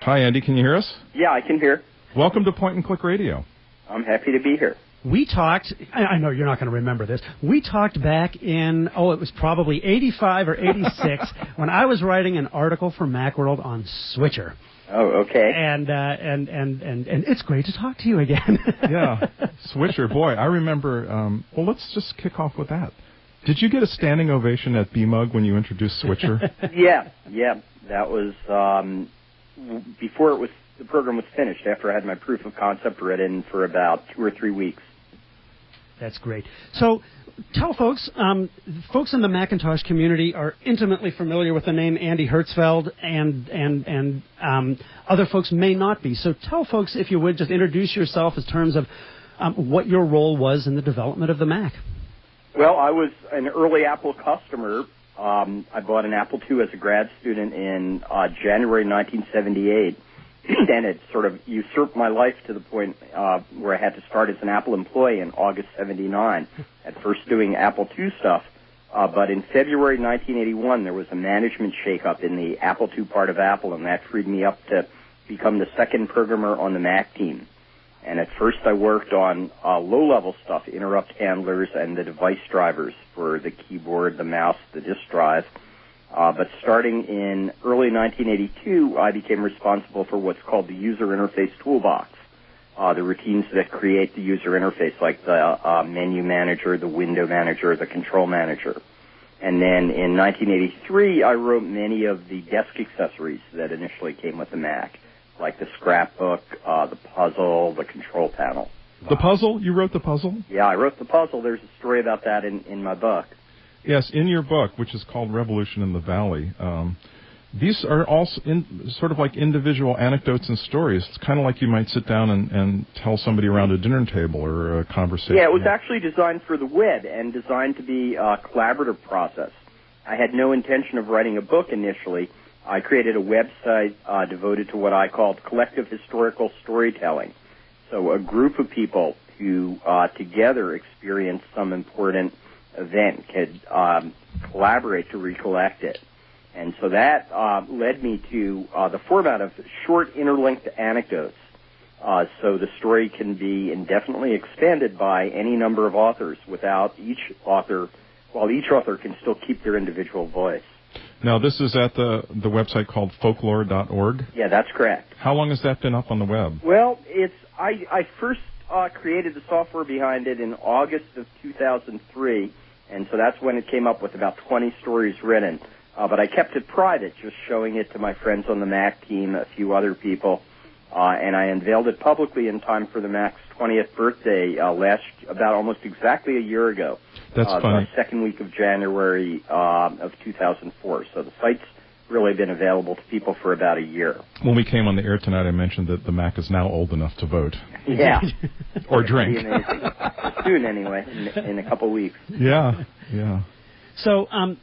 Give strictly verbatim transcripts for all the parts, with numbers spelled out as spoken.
Hi, Andy. Can you hear us? Yeah, I can hear. Welcome to Point and Click Radio. I'm happy to be here. We talked, I know you're not going to remember this, we talked back in, oh, it was probably eighty-five or eighty-six when I was writing an article for Macworld on Switcher. Oh, okay. And, uh, and, and, and, and it's great to talk to you again. Yeah, Switcher. Boy, I remember, um, well, let's just kick off with that. Did you get a standing ovation at B M U G when you introduced Switcher? yeah, yeah. That was um, before it was the program was finished, after I had my proof of concept written for about two or three weeks. That's great. So tell folks, um, folks in the Macintosh community are intimately familiar with the name Andy Hertzfeld, and and and um, other folks may not be. So tell folks, if you would, just introduce yourself in terms of um, what your role was in the development of the Mac. Well, I was an early Apple customer. Um, I bought an Apple two as a grad student in uh, January nineteen seventy-eight. And it sort of usurped my life to the point uh, where I had to start as an Apple employee in August seventy-nine, at first doing Apple two stuff. Uh, but in February nineteen eighty-one, there was a management shakeup in the Apple two part of Apple, and that freed me up to become the second programmer on the Mac team. And at first I worked on uh, low-level stuff, interrupt handlers and the device drivers for the keyboard, the mouse, the disk drive. Uh, but starting in early nineteen eighty-two, I became responsible for what's called the User Interface Toolbox, uh, the routines that create the user interface, like the uh, menu manager, the window manager, the control manager. And then in nineteen eighty-three, I wrote many of the desk accessories that initially came with the Mac, like the scrapbook, uh, the puzzle, the control panel. The puzzle? You wrote the puzzle? Yeah, I wrote the puzzle. There's a story about that in, in my book. Yes, in your book, which is called Revolution in the Valley, um, these are also in, sort of like individual anecdotes and stories. It's kind of like you might sit down and, and tell somebody around a dinner table or a conversation. Yeah, it was actually designed for the web and designed to be a collaborative process. I had no intention of writing a book initially. I created a website uh, devoted to what I called collective historical storytelling. So a group of people who uh, together experienced some important event could um, collaborate to recollect it. And so that uh, led me to uh, the format of short interlinked anecdotes. Uh, so the story can be indefinitely expanded by any number of authors without each author, while each author can still keep their individual voice. Now, this is at the, the website called folklore dot org? Yeah, that's correct. How long has that been up on the web? Well, it's I, I first uh, created the software behind it in August of two thousand three, and so that's when it came up with about twenty stories written. Uh, but I kept it private, just showing it to my friends on the Mac team, a few other people, uh, and I unveiled it publicly in time for the Mac's twentieth birthday uh, last, about almost exactly a year ago. That's uh, funny. The second week of January uh, of two thousand four. So the site's really been available to people for about a year. When we came on the air tonight, I mentioned that the Mac is now old enough to vote. Yeah. Or drink. Soon, anyway, in, in a couple weeks. Yeah, yeah. So, um,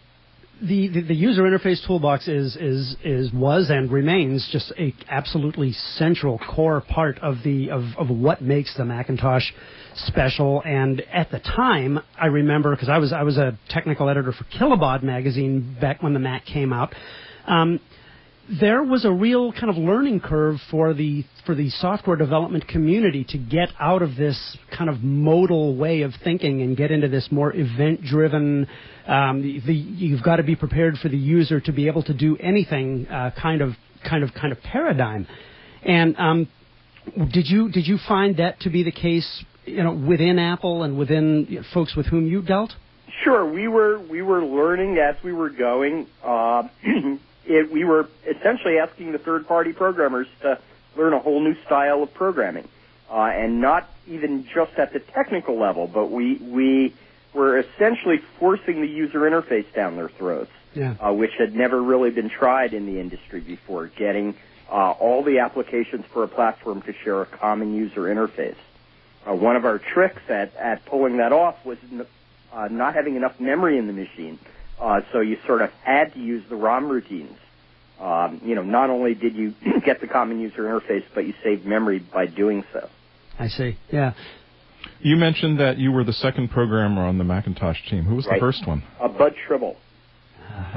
The, the, the user interface toolbox is, is, is, was and remains just a absolutely central core part of the, of, of what makes the Macintosh special. And at the time, I remember, because I was, I was a technical editor for Kilobaud magazine back when the Mac came out, um, there was a real kind of learning curve for the for the software development community to get out of this kind of modal way of thinking and get into this more event-driven. Um, the, the, you've got to be prepared for the user to be able to do anything uh, kind of kind of kind of paradigm. And um, did you did you find that to be the case, you know, within Apple and within you know, folks with whom you dealt? Sure, we were we were learning as we were going. Uh, It, we were essentially asking the third-party programmers to learn a whole new style of programming, uh, and not even just at the technical level, but we we were essentially forcing the user interface down their throats, yeah. uh, which had never really been tried in the industry before, getting uh, all the applications for a platform to share a common user interface. Uh, one of our tricks at, at pulling that off was n- uh, not having enough memory in the machine. Uh, so you sort of had to use the ROM routines. Um, you know, not only did you get the common user interface, but you saved memory by doing so. I see, yeah. You mentioned that you were the second programmer on the Macintosh team. Who was right. the first one? Uh, Bud Tribble. Uh, sure.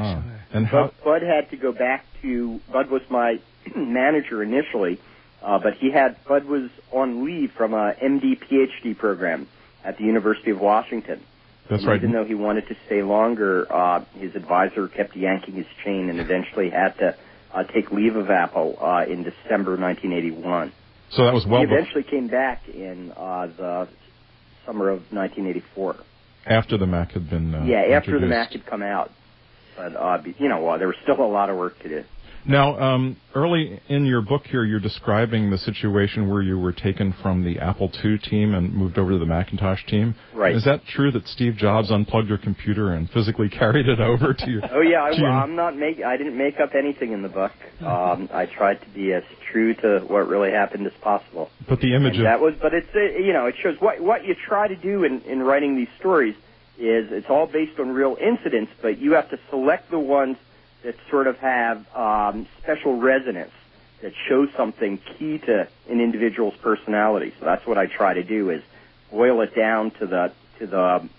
And how? Bud, Bud had to go back to. Bud was my manager initially, uh, but he had Bud was on leave from a M D P H D program at the University of Washington. That's and right. Even though he wanted to stay longer, uh, his advisor kept yanking his chain and eventually had to uh, take leave of Apple uh, in December nineteen eighty-one. So that was well. He eventually came back in uh, the summer of nineteen eighty-four. After the Mac had been uh, yeah, after introduced. the Mac had come out. But, uh, you know, uh, there was still a lot of work to do. Now, um, early in your book here, you're describing the situation where you were taken from the Apple two team and moved over to the Macintosh team. Right. Is that true that Steve Jobs unplugged your computer and physically carried it over to you? Oh, yeah, I, your... I'm not make, I didn't make up anything in the book. Um, I tried to be as true to what really happened as possible. But the image and of... that was, but it's, uh, you know, it shows what, what you try to do in, in writing these stories is it's all based on real incidents, but you have to select the ones that sort of have um, special resonance, that show something key to an individual's personality. So that's what I try to do, is boil it down to the to the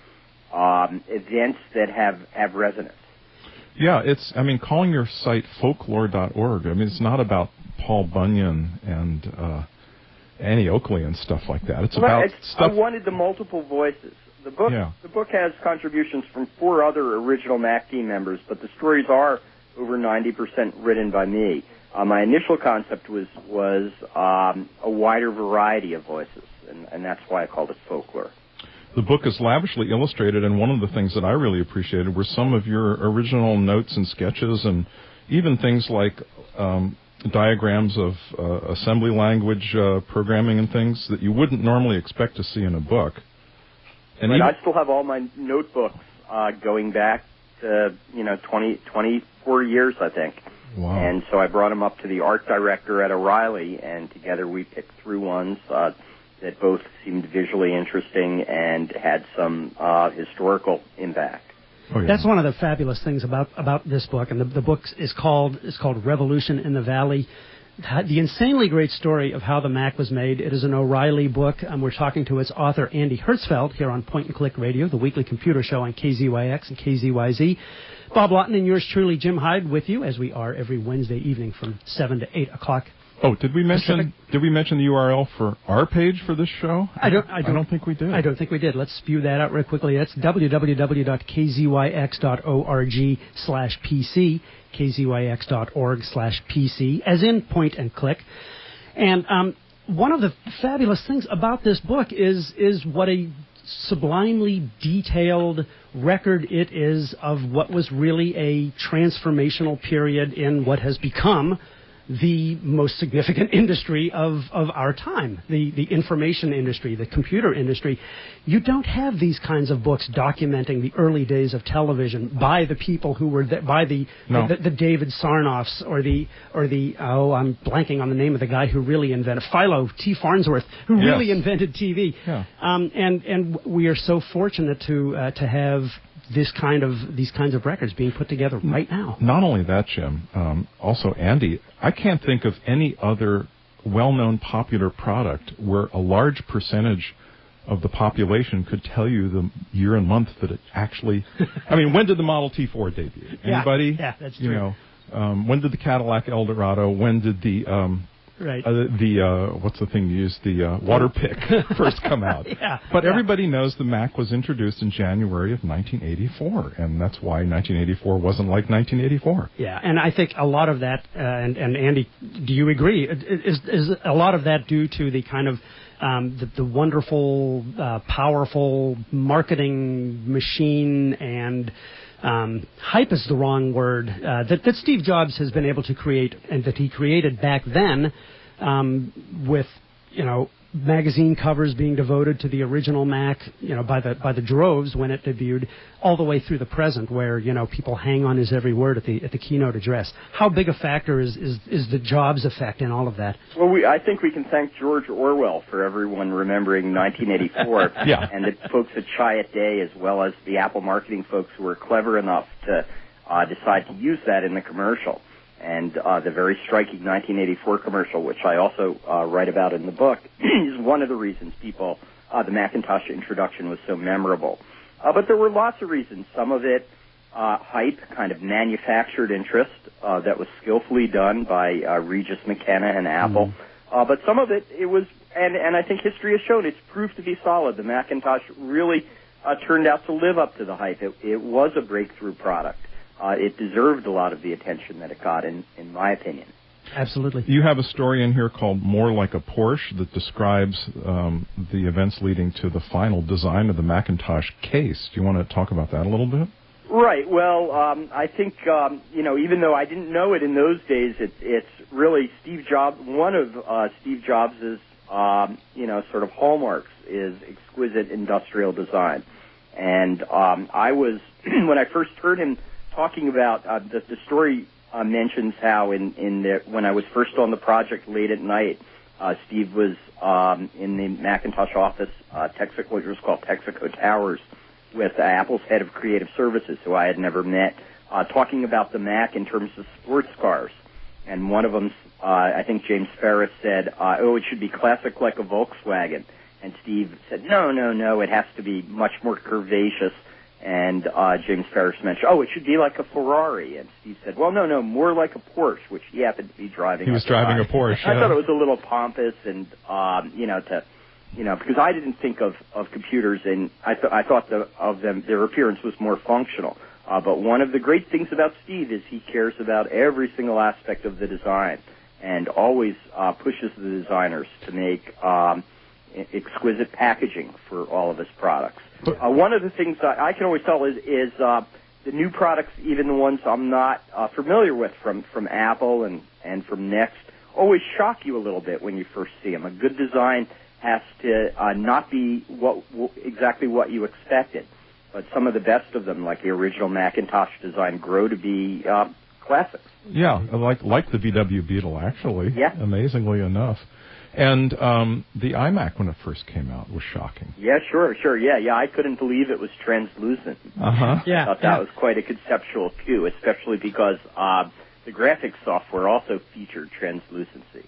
um, events that have, have resonance. Yeah, it's, I mean, calling your site folklore dot org, I mean, it's not about Paul Bunyan and uh, Annie Oakley and stuff like that. It's well, about it's, stuff... I wanted the multiple voices. The book, yeah. the book has contributions from four other original Mac team members, but the stories are over ninety percent written by me. Uh, my initial concept was was um, a wider variety of voices, and, and that's why I called it folklore. The book is lavishly illustrated, and one of the things that I really appreciated were some of your original notes and sketches, and even things like um, diagrams of uh, assembly language uh, programming and things that you wouldn't normally expect to see in a book. And but even, I still have all my notebooks uh, going back to, you know, twenty, twenty-four years, I think. Wow. And so I brought them up to the art director at O'Reilly, and together we picked through ones uh, that both seemed visually interesting and had some uh, historical impact. Oh, yeah. That's one of the fabulous things about, about this book, and the, the book is called is called Revolution in the Valley. The insanely great story of how the Mac was made. It is an O'Reilly book, and we're talking to its author, Andy Hertzfeld, here on Point and Click Radio, the weekly computer show on K Z Y X and K Z Y Z. Bob Lawton and yours truly, Jim Hyde, with you, as we are every Wednesday evening from seven to eight o'clock. Oh, did we mention Pacific. did we mention the U R L for our page for this show? I don't. I don't, I don't think we did. I don't think we did. Let's spew that out real quickly. That's w w w dot k z y x dot org slash p c, k z y x dot org slash p c, as in point and click. And um, one of the fabulous things about this book is is what a sublimely detailed record it is of what was really a transformational period in what has become the most significant industry of, of our time, the, the information industry, the computer industry. You don't have these kinds of books documenting the early days of television by the people who were there, by the, no. the the David Sarnoffs or the or the oh I'm blanking on the name of the guy who really invented Philo T. Farnsworth, who yes. really invented T V. Yeah. Um, and and we are so fortunate to uh, to have this kind of these kinds of records being put together right now. Not only that, Jim, um, also Andy, I can't think of any other well-known popular product where a large percentage of the population could tell you the year and month that it actually... I mean, when did the Model T four debut? Anybody? Yeah, yeah that's you true. know, um, when did the Cadillac Eldorado, when did the... Um, Right. Uh, the, uh, what's the thing you use? The uh, water pick first come out. yeah. But yeah. everybody knows the Mac was introduced in January of nineteen eighty-four, and that's why nineteen eighty-four wasn't like nineteen eighty-four. Yeah, and I think a lot of that, uh, and, and Andy, do you agree, is, is a lot of that due to the kind of um, the, the wonderful, uh, powerful marketing machine and Um, hype is the wrong word, uh, that, that Steve Jobs has been able to create, and that he created back then um, with, you know, magazine covers being devoted to the original Mac, you know, by the by the droves when it debuted, all the way through the present, where, you know, people hang on his every word at the at the keynote address. How big a factor is is, is the Jobs effect in all of that? Well, we, I think we can thank George Orwell for everyone remembering nineteen eighty-four, yeah. and the folks at Chiat Day, as well as the Apple marketing folks who were clever enough to uh, decide to use that in the commercial. And uh, the very striking nineteen eighty-four commercial, which I also uh, write about in the book, is one of the reasons people, uh, the Macintosh introduction was so memorable. Uh, but there were lots of reasons. Some of it uh, hype, kind of manufactured interest uh, that was skillfully done by uh, Regis McKenna and Apple. Mm-hmm. Uh, but some of it, it was, and, and I think history has shown it's proved to be solid. The Macintosh really uh, turned out to live up to the hype. It, it was a breakthrough product. Uh, it deserved a lot of the attention that it got, in, in my opinion. Absolutely. You have a story in here called More Like a Porsche that describes um, the events leading to the final design of the Macintosh case. Do you want to talk about that a little bit? Right. Well, um, I think, um, you know, even though I didn't know it in those days, it, it's really Steve Jobs, one of uh, Steve Jobs' um, you know, sort of hallmarks is exquisite industrial design. And um, I was, when I first heard him talking about uh, the, the story uh, mentions how in, in the, when I was first on the project late at night, uh, Steve was um, in the Macintosh office, uh, Texaco, what was called Texaco Towers, with uh, Apple's head of creative services, who I had never met, uh, talking about the Mac in terms of sports cars. And one of them, uh, I think James Ferris said, uh, oh, it should be classic like a Volkswagen. And Steve said, no, no, no, it has to be much more curvaceous. And uh, James Ferris mentioned, oh, it should be like a Ferrari. And Steve said, well, no, no, more like a Porsche, which he happened to be driving. He was driving a Porsche. I yeah. thought it was a little pompous and, um, you know, to, you know, because I didn't think of, of computers, and I, th- I thought the, of them, their appearance was more functional. Uh, but one of the great things about Steve is he cares about every single aspect of the design and always uh, pushes the designers to make um, exquisite packaging for all of his products. Uh, one of the things I, I can always tell is, is uh, the new products, even the ones I'm not uh, familiar with from, from Apple and, and from Next, always shock you a little bit when you first see them. A good design has to uh, not be what w- exactly what you expected, but some of the best of them, like the original Macintosh design, grow to be uh, classics. Yeah, like like the V W Beetle, actually. Yeah. Amazingly enough. And um, the iMac, when it first came out, was shocking. Yeah, sure, sure. Yeah, yeah. I couldn't believe it was translucent. Uh-huh. Yeah, I thought yeah. that was quite a conceptual cue, especially because uh, the graphics software also featured translucency.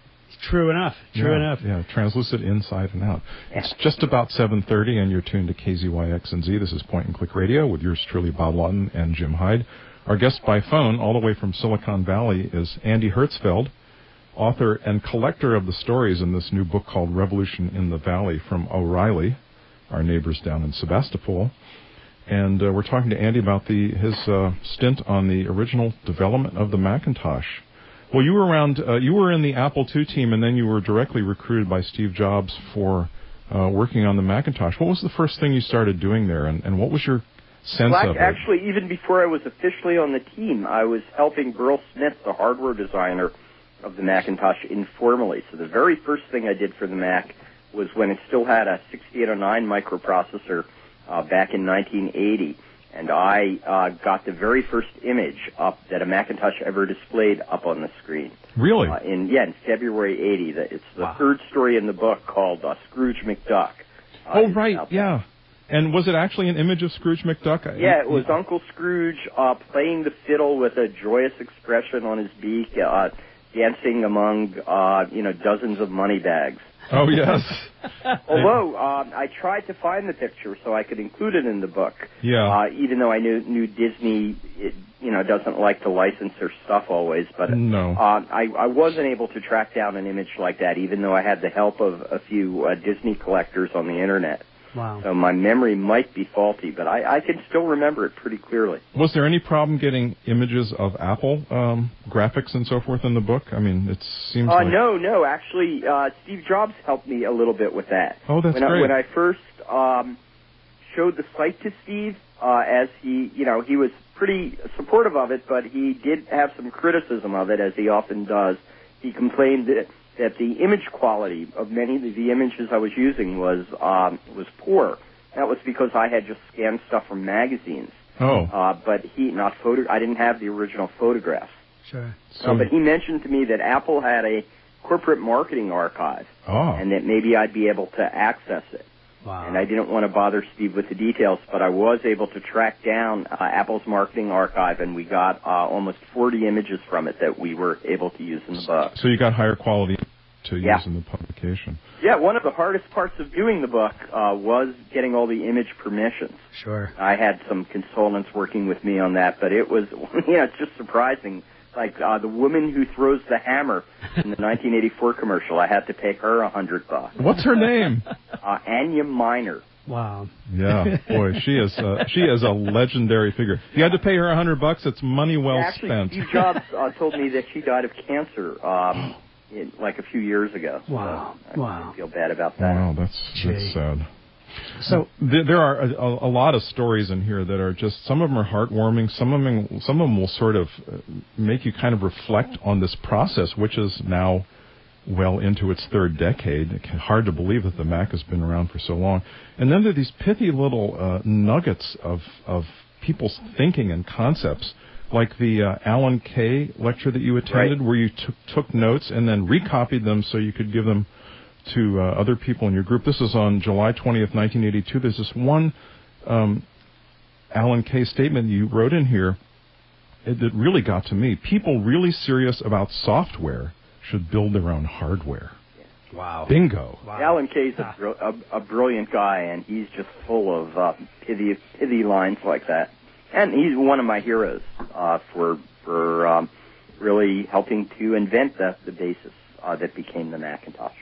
True enough. True yeah, enough. Yeah, translucent inside and out. Yeah. It's just about seven thirty, and you're tuned to K Z Y X N Z. This is Point and Click Radio with yours truly, Bob Lawton and Jim Hyde. Our guest by phone, all the way from Silicon Valley, is Andy Hertzfeld, author and collector of the stories in this new book called Revolution in the Valley from O'Reilly, our neighbors down in Sebastopol. And uh, we're talking to Andy about the his uh, stint on the original development of the Macintosh. Well, you were around, uh, you were in the Apple two team, and then you were directly recruited by Steve Jobs for uh, working on the Macintosh. What was the first thing you started doing there, and, and what was your sense well, of it? Actually, even before I was officially on the team, I was helping Burl Smith, the hardware designer of the Macintosh, informally. So the very first thing I did for the Mac was when it still had a sixty-eight oh nine microprocessor uh, back in nineteen eighty. And I uh, got the very first image up that a Macintosh ever displayed up on the screen. Really? Uh, in yeah, in February eighty. It's the Wow. third story in the book called uh, Scrooge McDuck. Uh, oh, right, yeah. And was it actually an image of Scrooge McDuck? Yeah, it was Uncle Scrooge uh, playing the fiddle with a joyous expression on his beak, uh, dancing among uh, you know dozens of money bags. Oh, yes. Although uh, I tried to find the picture so I could include it in the book. Yeah. Uh, even though I knew, knew Disney, it, you know, doesn't like to license their stuff always, but No. uh, I, I wasn't able to track down an image like that, even though I had the help of a few uh, Disney collectors on the internet. Wow. So my memory might be faulty, but I, I can still remember it pretty clearly. Was there any problem getting images of Apple um, graphics and so forth in the book? I mean, it seems Uh, like... no, no. Actually, uh, Steve Jobs helped me a little bit with that. Oh, that's when great. I, when I first um, showed the site to Steve, uh, as he, you know, he was pretty supportive of it, but he did have some criticism of it, as he often does. He complained that, that the image quality of many of the images I was using was um, was poor. That was because I had just scanned stuff from magazines. Oh. Uh, but he not photo. I didn't have the original photographs. Sure. So, Uh, but he mentioned to me that Apple had a corporate marketing archive, oh. and that maybe I'd be able to access it. Wow. And I didn't want to bother Steve with the details, but I was able to track down uh, Apple's marketing archive, and we got uh, almost forty images from it that we were able to use in the book. So you got higher quality to Yeah. use in the publication. Yeah, one of the hardest parts of doing the book uh, was getting all the image permissions. Sure. I had some consultants working with me on that, but it was, you know, it's just surprising. Like uh, the woman who throws the hammer in the nineteen eighty-four commercial, I had to pay her a hundred bucks. What's her name? Uh, Anya Minor. Wow. Yeah, boy, she is uh, she is a legendary figure. You had to pay her a hundred bucks. It's money well Actually, spent. Steve Jobs uh, told me that she died of cancer um, in, like a few years ago. Wow. So I wow. feel bad about that. Wow, that's that's sad. So There, there are a, a lot of stories in here that are just, some of them are heartwarming, some of them, some of them will sort of uh, make you kind of reflect on this process, which is now well into its third decade. It's hard to believe that the Mac has been around for so long. And then there are these pithy little uh, nuggets of, of people's thinking and concepts, like the uh, Alan Kay lecture that you attended, Right. where you took took notes and then recopied them so you could give them to uh, other people in your group. This is on July twentieth, nineteen eighty-two. There's this one um, Alan Kay statement you wrote in here that really got to me. People really serious about software should build their own hardware. wow. Bingo. Wow. Alan Kay's a, br- a, a brilliant guy, and he's just full of uh, pithy, pithy lines like that. And he's one of my heroes uh, for for um, really helping to invent the, the basis uh, that became the Macintosh.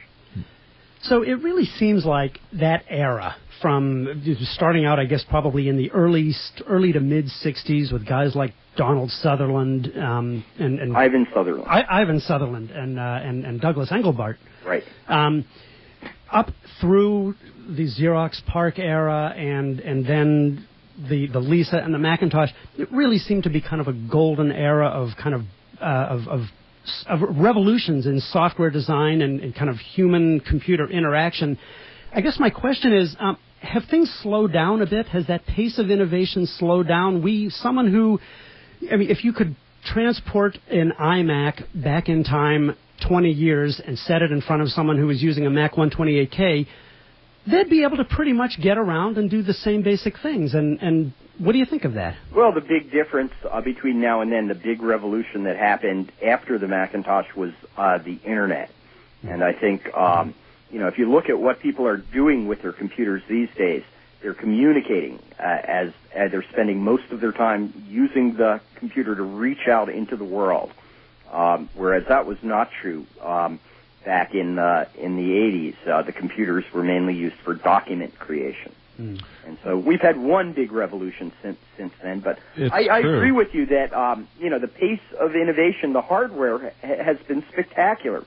So it really seems like that era, from starting out, I guess, probably in the early early to mid sixties with guys like Donald Sutherland um, and, and Ivan Sutherland. I, Ivan Sutherland and, uh, and and Douglas Engelbart, Right. um, up through the Xerox PARC era, and and then the the Lisa and the Macintosh. It really seemed to be kind of a golden era of kind of uh, of, of of revolutions in software design and, and kind of human-computer interaction. I guess my question is, um, have things slowed down a bit? Has that pace of innovation slowed down? We, someone who, I mean, if you could transport an iMac back in time twenty years and set it in front of someone who was using a Mac one twenty-eight K, they'd be able to pretty much get around and do the same basic things. And, and what do you think of that? Well, the big difference uh, between now and then, the big revolution that happened after the Macintosh was uh, the Internet. And I think, um, you know, if you look at what people are doing with their computers these days, they're communicating uh, as, as they're spending most of their time using the computer to reach out into the world, um, whereas that was not true um, back in, uh, in the eighties. Uh, the computers were mainly used for document creation. Mm. And so we've had one big revolution since since then, but I, I agree with you that um, you know, the pace of innovation, the hardware ha- has been spectacular,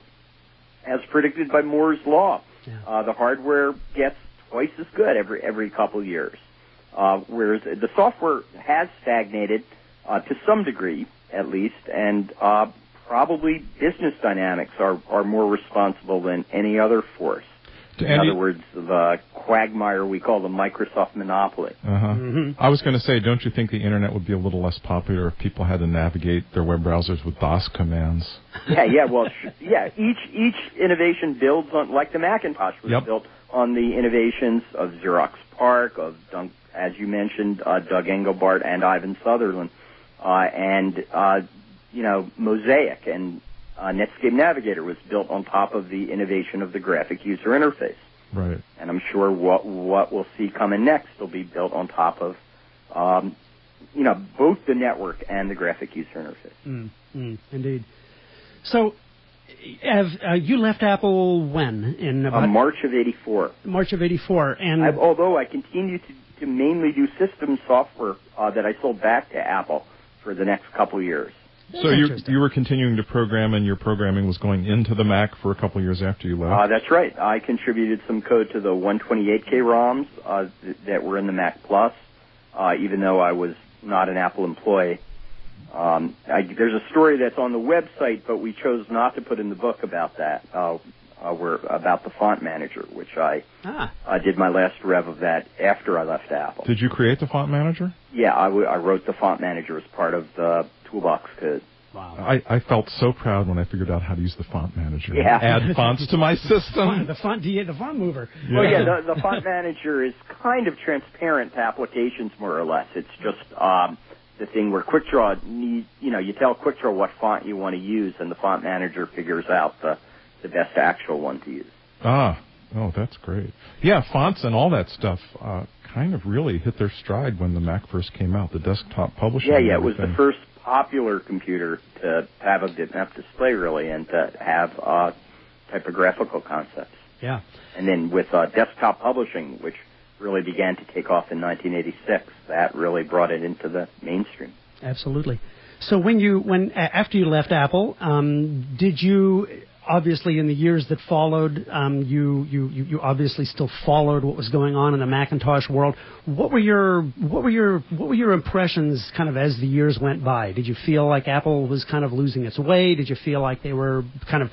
as predicted by Moore's law. Yeah. Uh, the hardware gets twice as good every every couple of years, uh, whereas the software has stagnated uh, to some degree, at least, and uh, probably business dynamics are are more responsible than any other force. In Andy, other words, the quagmire we call the Microsoft monopoly. Uh-huh. Mm-hmm. I was going to say, don't you think the Internet would be a little less popular if people had to navigate their web browsers with DOS commands? Yeah, yeah, well, sh- yeah. Each each innovation builds on, like the Macintosh was yep. built on the innovations of Xerox PARC, of, Dun- as you mentioned, uh, Doug Engelbart and Ivan Sutherland, uh, and, uh, you know, Mosaic and Uh, Netscape Navigator was built on top of the innovation of the graphic user interface. Right. And I'm sure what what we'll see coming next will be built on top of, um, you know, both the network and the graphic user interface. Mm, mm, indeed. So, have uh, you left Apple when? In about uh, March of eighty-four. March of eighty-four. And I've, although I continue to, to mainly do system software uh, that I sold back to Apple for the next couple of years. So you you were continuing to program, and your programming was going into the Mac for a couple of years after you left? Uh, that's right. I contributed some code to the one twenty-eight K ROMs uh, th- that were in the Mac Plus, uh, even though I was not an Apple employee. Um, I, there's a story that's on the website, but we chose not to put in the book about that. Uh, uh, were about the Font Manager, which I ah. uh, did my last rev of that after I left Apple. Did you create the Font Manager? Yeah, I, w- I wrote the Font Manager as part of the Toolbox code. Wow. I, I felt so proud when I figured out how to use the Font Manager. Yeah. Add fonts to my system. The font, the, the font mover. Yeah. Well, yeah, the, the Font Manager is kind of transparent to applications, more or less. It's just um, the thing where QuickDraw need, you know, you tell QuickDraw what font you want to use, and the Font Manager figures out the, the best actual one to use. Ah, oh, that's great. Yeah, fonts and all that stuff uh, kind of really hit their stride when the Mac first came out, the desktop publishing. Yeah, yeah, it was the first popular computer to have a bitmap display, really, and to have uh, typographical concepts. Yeah. And then with uh, desktop publishing, which really began to take off in nineteen eighty-six, that really brought it into the mainstream. Absolutely. So when you, when after you left Apple, um, did you, obviously in the years that followed, um, you, you, you obviously still followed what was going on in the Macintosh world. What were your, what were your, what were your impressions kind of as the years went by? Did you feel like Apple was kind of losing its way? Did you feel like they were kind of,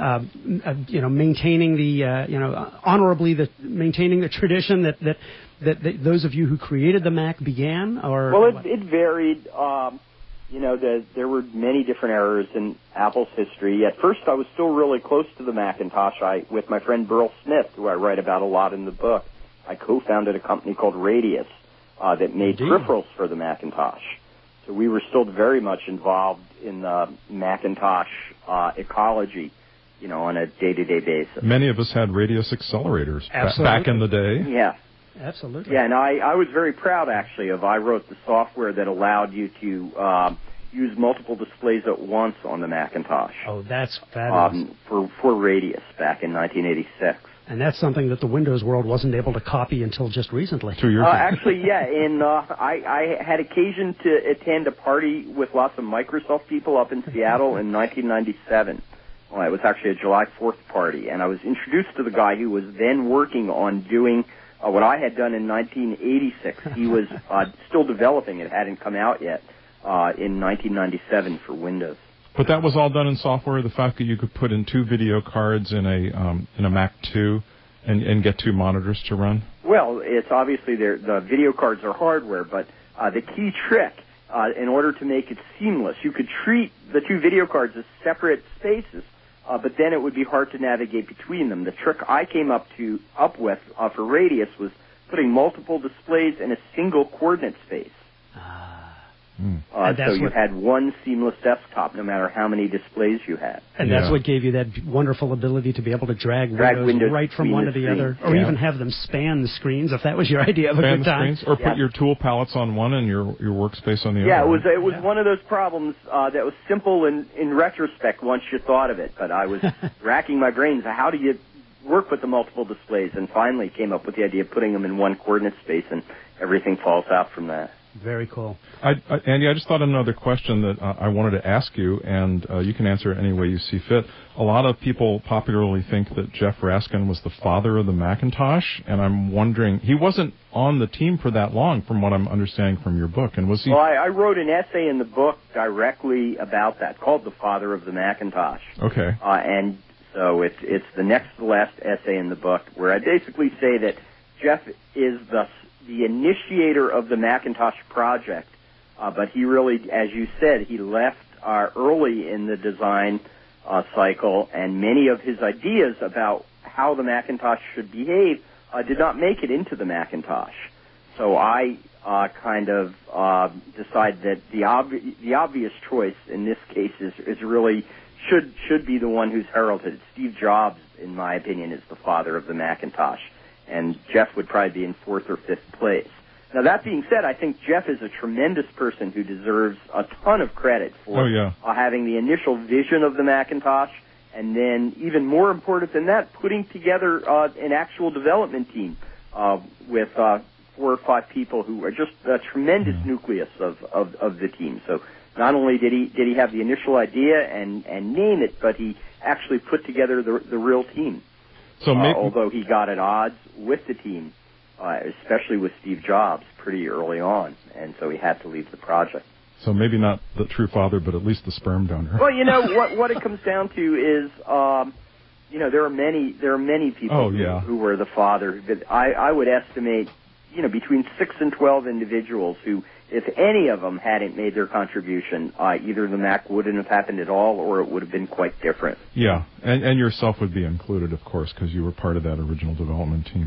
uh, you know, maintaining the, uh, you know, honorably the, maintaining the tradition that, that, that, that those of you who created the Mac began? Or well, it, it varied. Um, You know, the, there were many different eras in Apple's history. At first, I was still really close to the Macintosh. I, with my friend Burl Smith, who I write about a lot in the book, I co-founded a company called Radius uh, that made Indeed. peripherals for the Macintosh. So we were still very much involved in the Macintosh uh, ecology, you know, on a day-to-day basis. Many of us had Radius accelerators Absolutely. ba- back in the day. Yeah. Absolutely. Yeah, and I, I was very proud, actually, of I wrote the software that allowed you to um, use multiple displays at once on the Macintosh. Oh, that's fabulous. Um, for, for Radius back in nineteen eighty-six. And that's something that the Windows world wasn't able to copy until just recently. Two years Uh, ago. actually, yeah, and uh, I, I had occasion to attend a party with lots of Microsoft people up in Seattle in nineteen ninety-seven. Well, it was actually a July fourth party, and I was introduced to the guy who was then working on doing Uh, what I had done in nineteen eighty-six. He was uh, still developing it, hadn't come out yet, uh, in nineteen ninety-seven for Windows. But that was all done in software. The fact that you could put in two video cards in a um, in a Mac two and, and get two monitors to run. Well, it's obviously there, the video cards are hardware, but uh, the key trick, uh, in order to make it seamless, you could treat the two video cards as separate spaces. Uh, but then it would be hard to navigate between them. The trick I came up to up with uh, for Radius was putting multiple displays in a single coordinate space. Ah. Mm. Uh, And that's so you what- had one seamless desktop, no matter how many displays you had. And Yeah. that's what gave you that wonderful ability to be able to drag, Drag windows, windows right from between one the to the screens. other, or Yeah. even have them span the screens if that was your idea of a Span good the time. screens, or Yeah. put your tool palettes on one and your your workspace on the Yeah, other. it was it was Yeah. one of those problems uh, that was simple in, in retrospect once you thought of it. But I was racking my brains. How do you work with the multiple displays? And finally came up with the idea of putting them in one coordinate space, and everything falls out from that. Very cool. I, I, Andy, I just thought of another question that uh, I wanted to ask you, and uh, you can answer it any way you see fit. A lot of people popularly think that Jeff Raskin was the father of the Macintosh, and I'm wondering, he wasn't on the team for that long, from what I'm understanding from your book, and was he? Well, I, I wrote an essay in the book directly about that, called "The Father of the Macintosh." Okay. Uh, and so it's it's the next to last essay in the book, where I basically say that Jeff is the the initiator of the Macintosh project, uh, but he really, as you said, he left uh, early in the design uh, cycle, and many of his ideas about how the Macintosh should behave uh, did not make it into the Macintosh. So I uh, kind of uh, decide that the obvi- the obvious choice in this case is, is really should should be the one who's heralded. Steve Jobs, in my opinion, is the father of the Macintosh, and Jeff would probably be in fourth or fifth place. Now, that being said, I think Jeff is a tremendous person who deserves a ton of credit for Oh, yeah. uh, having the initial vision of the Macintosh, and then, even more important than that, putting together uh, an actual development team uh, with uh, four or five people who are just a tremendous Yeah. nucleus of, of, of the team. So not only did he did he have the initial idea and, and name it, but he actually put together the, the real team. So Uh, maybe, although he got at odds with the team, uh, especially with Steve Jobs, pretty early on, and so he had to leave the project. so maybe not the true father, but at least the sperm donor. Well, you know what what it comes down to is, um, you know, there are many there are many people Oh, who, yeah. who were the father. But I, I would estimate, you know, between six and twelve individuals who, if any of them hadn't made their contribution, uh, either the Mac wouldn't have happened at all, or it would have been quite different. Yeah, and, and yourself would be included, of course, because you were part of that original development team.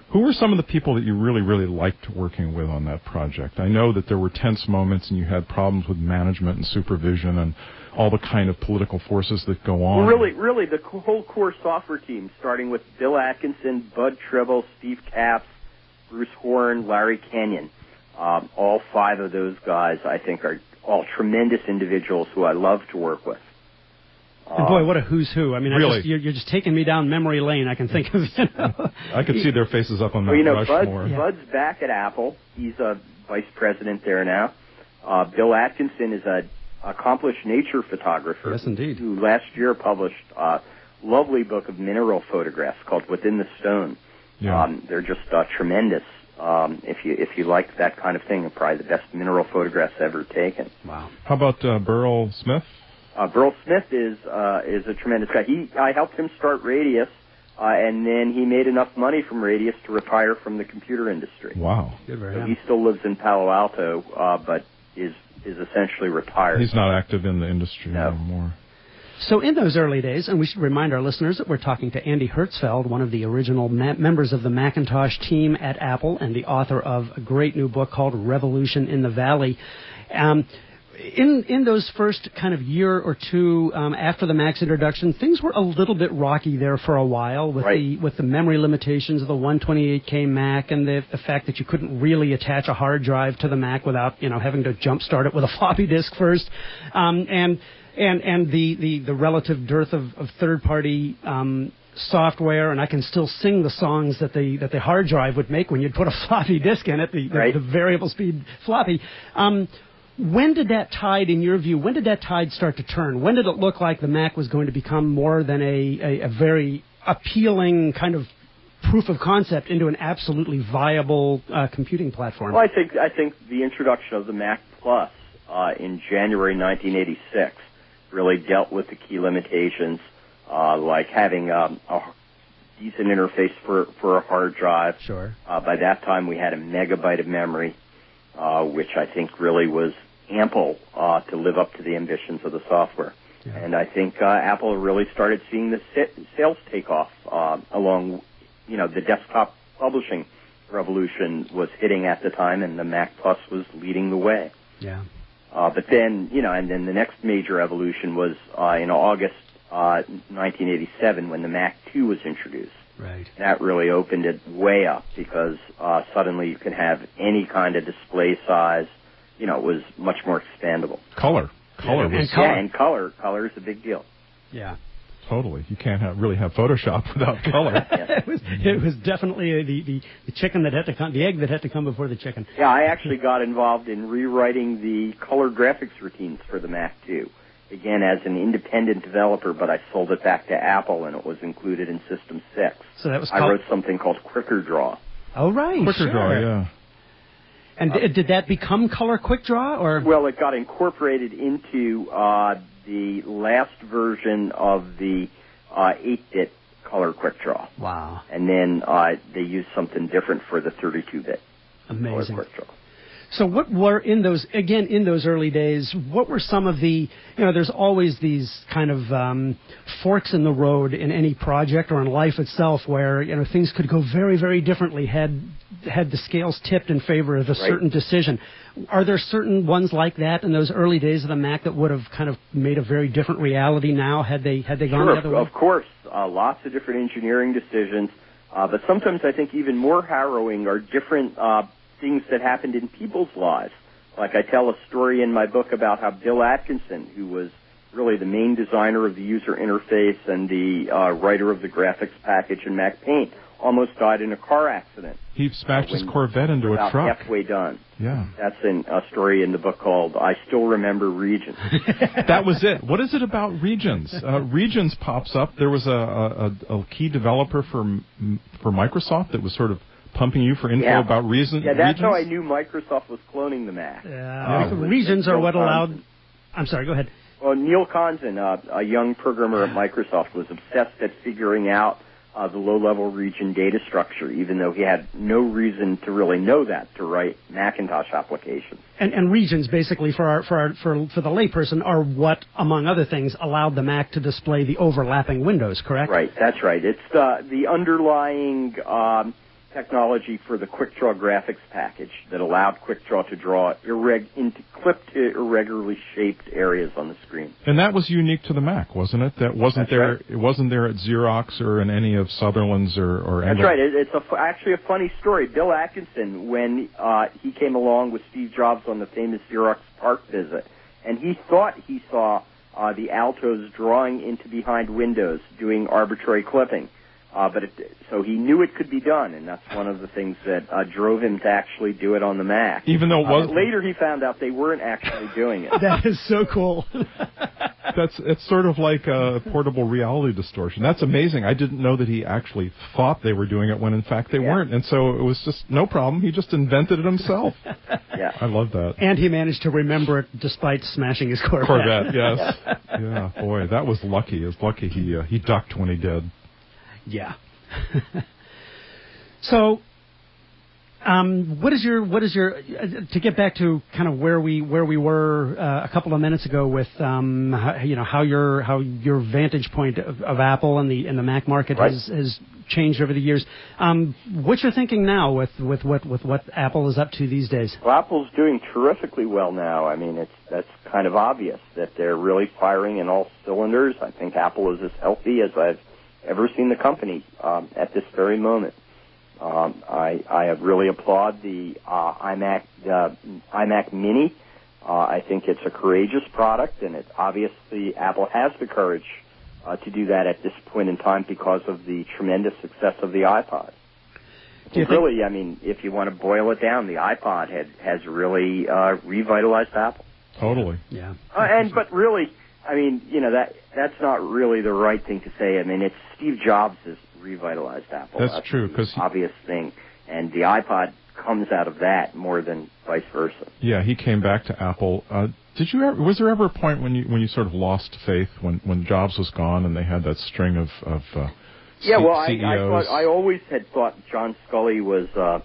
Who were some of the people that you really, really liked working with on that project? I know that there were tense moments and you had problems with management and supervision and all the kind of political forces that go on. Well, really, really, the whole core software team, starting with Bill Atkinson, Bud Tribble, Steve Capps, Bruce Horn, Larry Kenyon. Um, all five of those guys, I think, are all tremendous individuals who I love to work with. And boy, what a who's who! I mean, really? I just, you're, you're just taking me down memory lane. I can think of. You know. I could see their faces up on Mount well, you know, Rushmore. Bud's, yeah. Bud's back at Apple. He's a vice president there now. Uh, Bill Atkinson is a accomplished nature photographer. Yes, indeed. Who last year published a lovely book of mineral photographs called Within the Stone. Yeah. Um, they're just uh, tremendous. Um, if you if you like that kind of thing, they're probably the best mineral photographs ever taken. Wow. How about uh, Burl Smith? Uh, Burl Smith is uh, is a tremendous guy. He I helped him start Radius, uh, and then he made enough money from Radius to retire from the computer industry. Wow. Good for so him. he still lives in Palo Alto, uh, but is is essentially retired. He's not active in the industry no. anymore. So in those early days, and we should remind our listeners that we're talking to Andy Hertzfeld, one of the original ma- members of the Macintosh team at Apple and the author of a great new book called Revolution in the Valley. Um, In in those first kind of year or two um, after the Mac's introduction, things were a little bit rocky there for a while with right. the with the memory limitations of the one twenty-eight K Mac and the the fact that you couldn't really attach a hard drive to the Mac without you know having to jump start it with a floppy disk first, um, and and and the, the, the relative dearth of, of third party um, software, and I can still sing the songs that the that the hard drive would make when you'd put a floppy disk in it, the, right. the, the variable speed floppy. Um, When did that tide, in your view, when did that tide start to turn? When did it look like the Mac was going to become more than a, a, a very appealing kind of proof of concept into an absolutely viable uh, computing platform? Well, I think I think the introduction of the Mac Plus uh, in January nineteen eighty-six really dealt with the key limitations, uh, like having um, a decent interface for, for a hard drive. Sure. Uh, by that time, we had a megabyte of memory, uh, which I think really was ample uh, to live up to the ambitions of the software. Yeah. And I think uh, Apple really started seeing the sales take off uh, along, you know, the desktop publishing revolution was hitting at the time, and the Mac Plus was leading the way. Yeah. Uh, but then, you know, and then the next major evolution was uh, in August uh, nineteen eighty-seven when the Mac two was introduced. Right. That really opened it way up because uh, suddenly you can have any kind of display size. You know, it was much more expandable. Color. Color. Yeah, was, and color. Yeah, and color. Color is a big deal. Yeah. Totally. You can't have, really have Photoshop without color. it, was, it was definitely the, the, the chicken that had to come, the egg that had to come before the chicken. Yeah, I actually got involved in rewriting the color graphics routines for the Mac two. Again, as an independent developer, but I sold it back to Apple, and it was included in System six. So that was I called... wrote something called Quicker Draw. Oh, right. Quicker sure. Draw, yeah. And uh, did that become Color Quick Draw, or? Well, it got incorporated into uh, the last version of the uh, eight-bit Color Quick Draw. Wow. And then uh, they used something different for the thirty-two bit Amazing. Color Quick Draw. So what were in those, again, in those early days, what were some of the, you know, there's always these kind of um, forks in the road in any project or in life itself where, you know, things could go very, very differently had had the scales tipped in favor of a right. certain decision. Are there certain ones like that in those early days of the Mac that would have kind of made a very different reality now had they had they gone sure, the other way? Of course. Uh, lots of different engineering decisions. Uh, but sometimes I think even more harrowing are different uh things that happened in people's lives. Like I tell a story in my book about how Bill Atkinson, who was really the main designer of the user interface and the uh, writer of the graphics package in Mac Paint, almost died in a car accident. He smashed uh, his Corvette into a about truck. Halfway done. Yeah. That's in a story in the book called I Still Remember Regions. That was it. What is it about Regions? Uh, Regions pops up. There was a, a, a key developer for for Microsoft that was sort of pumping you for info yeah. about reason. Yeah, that's regions? how I knew Microsoft was cloning the Mac. Yeah. Uh, regions are what Neil allowed... Conzen. I'm sorry, go ahead. Well, Neil Conzen, uh, a young programmer at Microsoft, was obsessed at figuring out uh, the low-level region data structure, even though he had no reason to really know that to write Macintosh applications. And, and regions, basically, for our, for our, for for the layperson, are what, among other things, allowed the Mac to display the overlapping windows. Correct? Right. That's right. It's uh, the underlying um, technology for the QuickDraw graphics package that allowed QuickDraw to draw irreg- into clipped to irregularly shaped areas on the screen. And that was unique to the Mac, wasn't it? That wasn't That's there. Right. It wasn't there at Xerox or in any of Sutherland's or or. That's any right. It, it's a, actually a funny story. Bill Atkinson, when uh, he came along with Steve Jobs on the famous Xerox PARC visit, and he thought he saw uh, the Altos drawing into behind windows, doing arbitrary clipping. Uh, but it, so he knew it could be done, and that's one of the things that uh, drove him to actually do it on the Mac. Even though it was uh, later he found out they weren't actually doing it. That is so cool. That's it's sort of like a portable reality distortion. That's amazing. I didn't know that he actually thought they were doing it when in fact they yeah. weren't, and so it was just no problem. He just invented it himself. Yeah, I love that. And he managed to remember it despite smashing his Corvette. Corvette, yes. Yeah, boy, that was lucky. It was lucky he uh, he ducked when he did. Yeah. So, um, what is your what is your uh, to get back to kind of where we where we were uh, a couple of minutes ago with um, how, you know how your how your vantage point of, of Apple and the and the Mac market right. has, has changed over the years. Um, what you're thinking now with, with what with what Apple is up to these days? Well, Apple's doing terrifically well now. I mean, it's that's kind of obvious that they're really firing in all cylinders. I think Apple is as healthy as I've ever seen the company um, at this very moment. Um, I, I really applaud the uh, iMac uh, iMac Mini. Uh, I think it's a courageous product, and it's obviously Apple has the courage uh, to do that at this point in time because of the tremendous success of the iPod. think- Really, I mean, if you want to boil it down, the iPod had, has really uh, revitalized Apple. Totally. Yeah. Uh, and but really, I mean, you know, that that's not really the right thing to say. I mean, it's Steve Jobs has revitalized Apple. That's true, 'cause he- obvious thing, and the iPod comes out of that more than vice versa. Yeah, he came back to Apple. Uh, did you ever? Was there ever a point when you when you sort of lost faith when, when Jobs was gone and they had that string of of uh, Yeah, C- well, I, C E Os? I thought I always had thought John Scully was uh,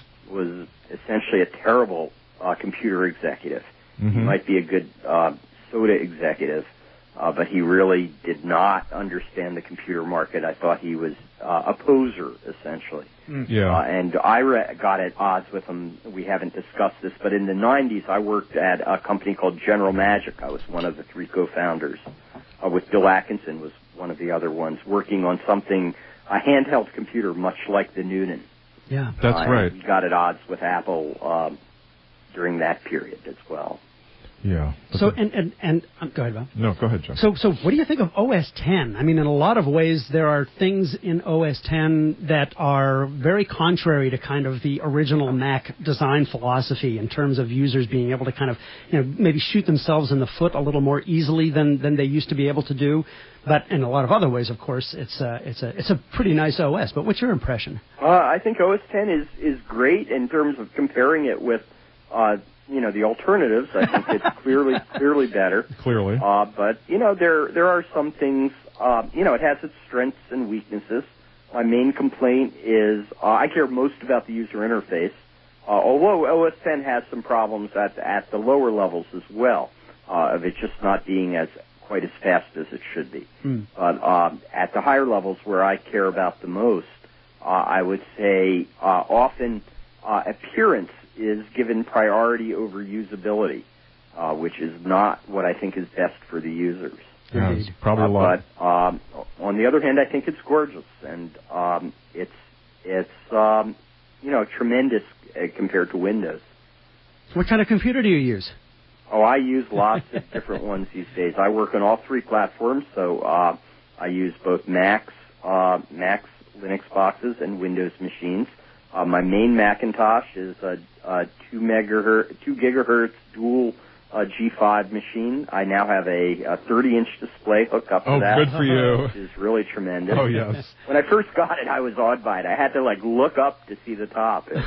was essentially a terrible uh, computer executive. Mm-hmm. He might be a good uh, soda executive, uh, but he really did not understand the computer market. I thought he was uh, a poser, essentially. Yeah. Uh, and I re- got at odds with him. We haven't discussed this, but in the nineties, I worked at a company called General Magic. I was one of the three co-founders, uh, with Bill Atkinson was one of the other ones, working on something, a handheld computer, much like the Noonan. Yeah. That's uh, right. We got at odds with Apple um, during that period as well. Yeah. But So the- and and and um, go ahead, Bob. no, go ahead, John. So, so what do you think of O S ten? I mean, in a lot of ways, there are things in O S ten that are very contrary to kind of the original Mac design philosophy in terms of users being able to kind of, you know, maybe shoot themselves in the foot a little more easily than, than they used to be able to do. But in a lot of other ways, of course, it's a, it's a, it's a pretty nice O S. But what's your impression? Uh, I think O S ten is, is great in terms of comparing it with, uh, you know, the alternatives. I think it's clearly clearly better. Clearly. Uh, but, you know, there there are some things, uh, you know, it has its strengths and weaknesses. My main complaint is uh, I care most about the user interface, uh, although O S ten has some problems at, at the lower levels as well, uh, of it just not being as quite as fast as it should be. Mm. But uh, at the higher levels where I care about the most, uh, I would say uh, often uh, appearance is given priority over usability, uh, which is not what I think is best for the users. Yeah, it's probably a lot. Uh, but um, on the other hand, I think it's gorgeous, and um, it's it's um, you know tremendous uh, compared to Windows. What kind of computer do you use? Oh, I use lots of different ones these days. I work on all three platforms, so uh, I use both Macs, uh, Macs, Linux boxes, and Windows machines. Uh, my main Macintosh is a, a two megahertz, two gigahertz dual uh, G five machine. I now have a, a thirty inch display hooked up to Oh, that. good for you. Which is really tremendous. Oh, yes. When I first got it, I was awed by it. I had to like look up to see the top. It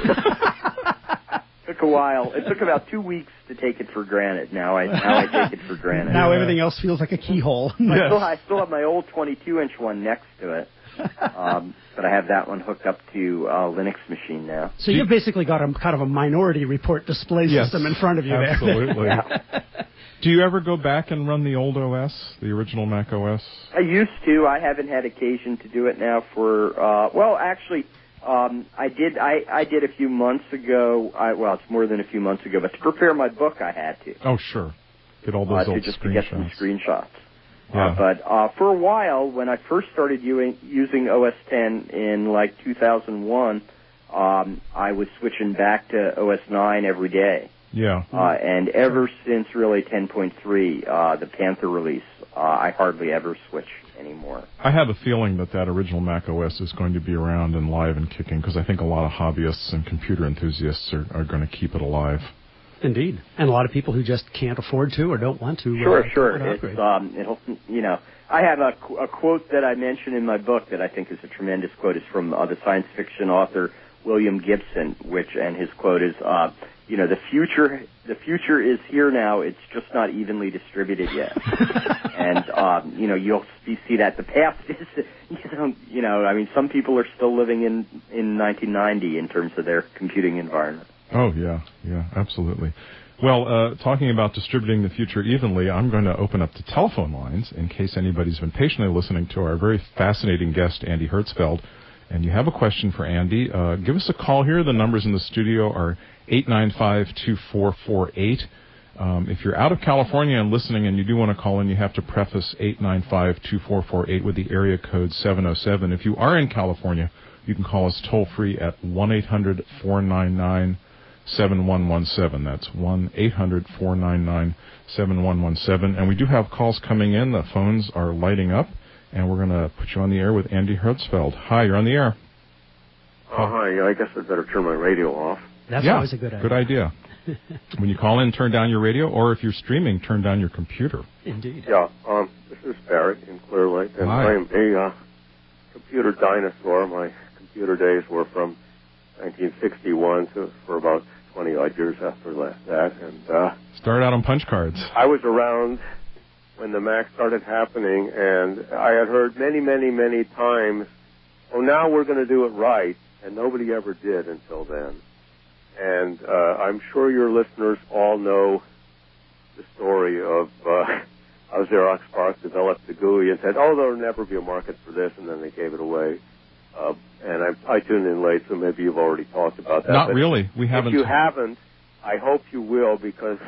took a while. It took about two weeks to take it for granted. Now I now I take it for granted. Now Yeah. everything else feels like a keyhole. I, Yes. still, I still have my old twenty-two inch one next to it, um, but I have that one hooked up to a Linux machine now. So you've basically got a kind of a Minority Report display Yes, system in front of you there. absolutely. Yeah. Do you ever go back and run the old O S, the original Mac O S? I used to. I haven't had occasion to do it now for, uh, well, actually, Um, I did. I, I did a few months ago. I, well, it's more than a few months ago. But to prepare my book, I had to. Oh, sure. Get all those uh, old to just screenshots. to get some screenshots. Yeah. Uh, but uh, for a while, when I first started using, using O S ten in like two thousand one, um, I was switching back to O S nine every day. Yeah. Uh, and ever since really ten point three, uh, the Panther release, uh, I hardly ever switch anymore. I have a feeling that that original Mac O S is going to be around and live and kicking because I think a lot of hobbyists and computer enthusiasts are, are going to keep it alive. Indeed, and a lot of people who just can't afford to or don't want to. Sure, uh, sure. It's, um, it'll, you know, I have a, a quote that I mentioned in my book that I think is a tremendous quote. It's from uh, the science fiction author William Gibson, which, and his quote is, uh, you know, the future, the future is here now. It's just not evenly distributed yet. And um, you know, you'll see, see that the past is, you know, you know, I mean, some people are still living in in nineteen ninety in terms of their computing environment. Oh, yeah, yeah, absolutely. Well, uh, talking about distributing the future evenly, I'm going to open up the telephone lines in case anybody's been patiently listening to our very fascinating guest, Andy Hertzfeld. And you have a question for Andy, uh, give us a call here. The numbers in the studio are eight nine five, two four four eight. Um, if you're out of California and listening and you do want to call in, you have to preface eight nine five, two four four eight with the area code seven oh seven. If you are in California, you can call us toll-free at one eight hundred, four nine nine, seven one one seven. That's one eight hundred, four nine nine, seven one one seven. And we do have calls coming in. The phones are lighting up, and we're going to put you on the air with Andy Hertzfeld. Hi, you're on the air. Oh, hi. I guess I'd better turn my radio off. That's yeah, always a good idea. Good idea. When you call in, turn down your radio, or if you're streaming, turn down your computer. Indeed. Yeah, um, this is Barrett in Clear Lake, and Hi. I'm a uh, computer dinosaur. My computer days were from nineteen sixty-one to for about twenty-odd years after that. And uh, Start out on punch cards. I was around when the Mac started happening, and I had heard many, many, many times, oh, now we're going to do it right, and nobody ever did until then. And uh, I'm sure your listeners all know the story of uh, how Xerox PARC developed the G U I and said, oh, there'll never be a market for this, and then they gave it away. Uh, and I, I tuned in late, so maybe you've already talked about that. Not but really. We haven't. If you haven't, I hope you will, because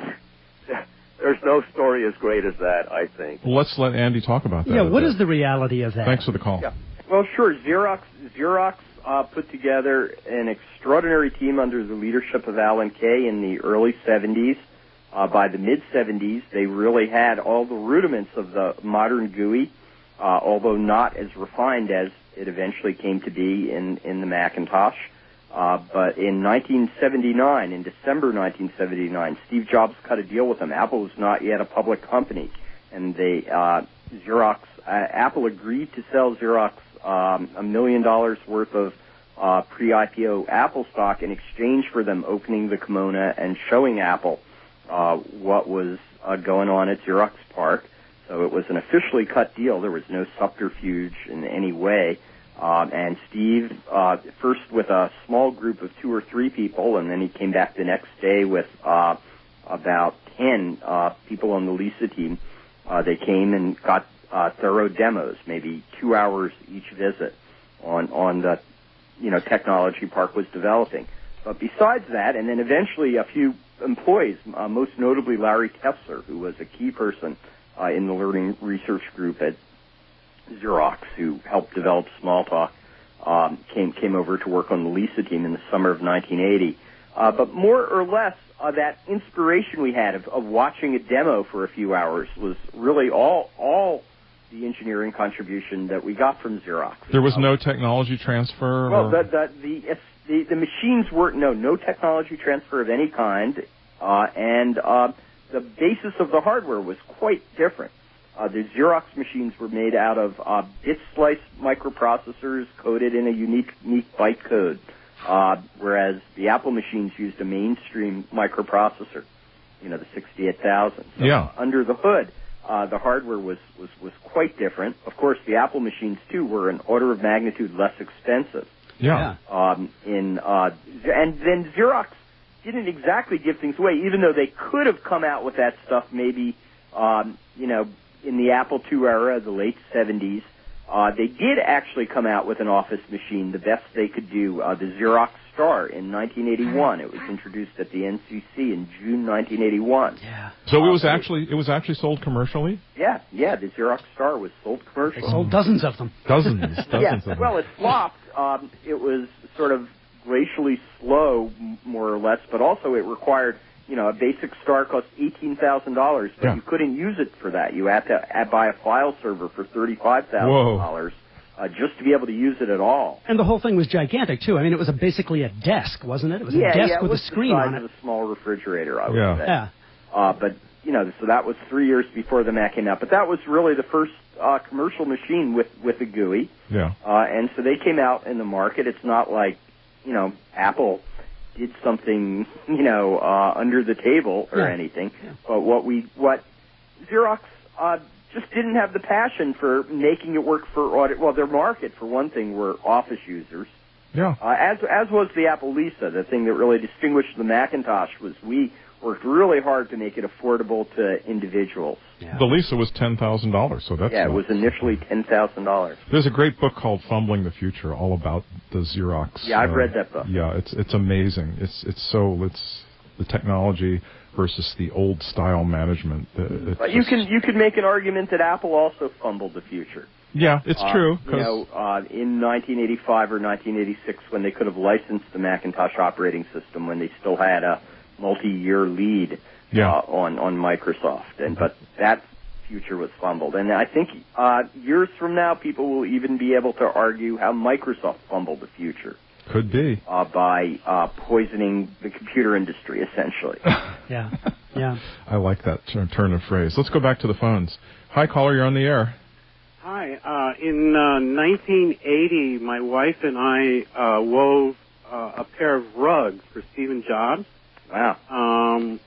there's no story as great as that, I think. Well, let's let Andy talk about that. Yeah, what bit. is the reality of that? Thanks for the call. Yeah. Well, sure. Xerox, Xerox uh, put together an extraordinary team under the leadership of Alan Kay in the early seventies. Uh, by the mid-seventies, they really had all the rudiments of the modern G U I, uh, although not as refined as it eventually came to be in, in the Macintosh. Uh, but in nineteen seventy-nine, in December nineteen seventy-nine, Steve Jobs cut a deal with them. Apple was not yet a public company, and they uh, Xerox uh, Apple agreed to sell Xerox um, a million dollars worth of uh, pre-I P O Apple stock in exchange for them opening the kimono and showing Apple uh, what was uh, going on at Xerox PARC. So it was an officially cut deal. There was no subterfuge in any way. Um, and Steve, uh, first with a small group of two or three people, and then he came back the next day with uh, about ten uh, people on the Lisa team. Uh, they came and got uh, thorough demos, maybe two hours each visit on on the you know technology PARC was developing. But besides that, and then eventually a few employees, uh, most notably Larry Tesler, who was a key person uh, in the learning research group at Xerox, who helped develop Smalltalk, um, came came over to work on the Lisa team in the summer of nineteen eighty. Uh, but more or less, uh, that inspiration we had of, of watching a demo for a few hours was really all all the engineering contribution that we got from Xerox. There was no technology transfer? Well, or? the, the, the, the, the machines weren't, no, no technology transfer of any kind, uh, and uh, the basis of the hardware was quite different. Uh, the Xerox machines were made out of uh, bit-slice microprocessors coded in a unique, unique byte code, uh, whereas the Apple machines used a mainstream microprocessor, you know, the sixty-eight thousand. So yeah. Under the hood, uh, the hardware was, was, was quite different. Of course, the Apple machines, too, were an order of magnitude less expensive. Yeah. Um, in uh, and then Xerox didn't exactly give things away, even though they could have come out with that stuff maybe, um, you know, in the Apple two era, the late seventies, Uh, they did actually come out with an office machine, the best they could do, uh, the Xerox Star in nineteen eighty-one. It was introduced at the N C C in June nineteen eighty-one. Yeah. So it uh, was actually it was actually sold commercially? Yeah, yeah, the Xerox Star was sold commercially. They sold dozens of them. Dozens, dozens yeah, of them. well, it flopped. Um, it was sort of glacially slow, m- more or less, but also it required, you know, a basic Star cost eighteen thousand dollars, but Yeah. you couldn't use it for that. You had to uh, buy a file server for thirty-five thousand dollars uh, just to be able to use it at all. And the whole thing was gigantic, too. I mean, it was a, basically a desk, wasn't it? It was yeah, a desk yeah, with it was a screen the size on of it. a small refrigerator, I would Yeah. say. Yeah. Uh, but, you know, so that was three years before the Mac came out. But that was really the first uh, commercial machine with, with a G U I. Yeah. Uh, and so they came out in the market. It's not like, you know, Apple did something, you know, uh, under the table or Yeah. anything. Yeah. But what we, what Xerox uh, just didn't have the passion for making it work for audit. Well, their market, for one thing, were office users. Yeah. Uh, as as was the Apple Lisa. The thing that really distinguished the Macintosh was we worked really hard to make it affordable to individuals. Yeah. The Lisa was ten thousand dollars, so that's Yeah, it not- was initially ten thousand dollars. There's a great book called Fumbling the Future, all about the Xerox. Yeah, I've uh, read that book. Yeah, it's it's amazing. It's it's so it's the technology versus the old style management. Uh, it's But you just- can you could make an argument that Apple also fumbled the future. Yeah, it's Uh, true. You 'cause- know, uh, in nineteen eighty-five or nineteen eighty-six, when they could have licensed the Macintosh operating system, when they still had a multi-year lead Yeah. uh, on on Microsoft, and but that future was fumbled. And I think uh, years from now, people will even be able to argue how Microsoft fumbled the future could be. uh, by uh, poisoning the computer industry, essentially. Yeah. Yeah. I like that turn, turn of phrase. Let's go back to the phones. Hi, caller, you're on the air. Hi. Uh, in uh, nineteen eighty, my wife and I uh, wove uh, a pair of rugs for Stephen Jobs, Wow. um,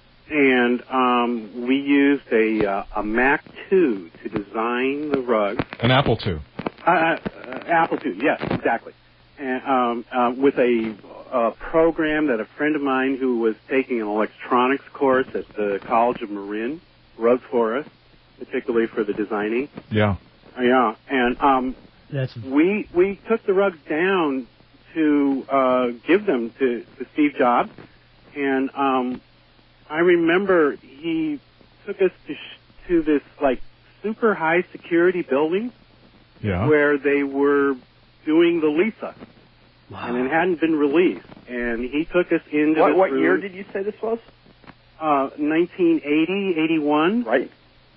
and um, we used a uh, a Mac two to design the rug. An Apple two. Uh, uh, Apple two, yes, exactly. And um, uh, with a, a program that a friend of mine who was taking an electronics course at the College of Marin wrote for us, particularly for the designing. Yeah. Yeah, and um, That's we we took the rugs down to uh, give them to, to Steve Jobs, and um, I remember he took us to sh- to this like super high security building Yeah. where they were doing the Lisa, wow. and it hadn't been released, and he took us into What, this what room, year did you say this was? uh, nineteen eighty, eighty-one, Right.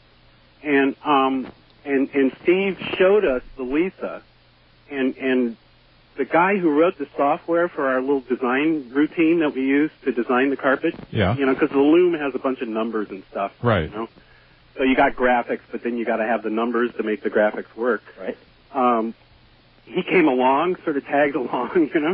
and um and and Steve showed us the Lisa, and and the guy who wrote the software for our little design routine that we use to design the carpet, Yeah. you know, because the Loom has a bunch of numbers and stuff, Right. You know, so you got graphics, but then you got to have the numbers to make the graphics work. Right. Um, he came along, sort of tagged along, you know,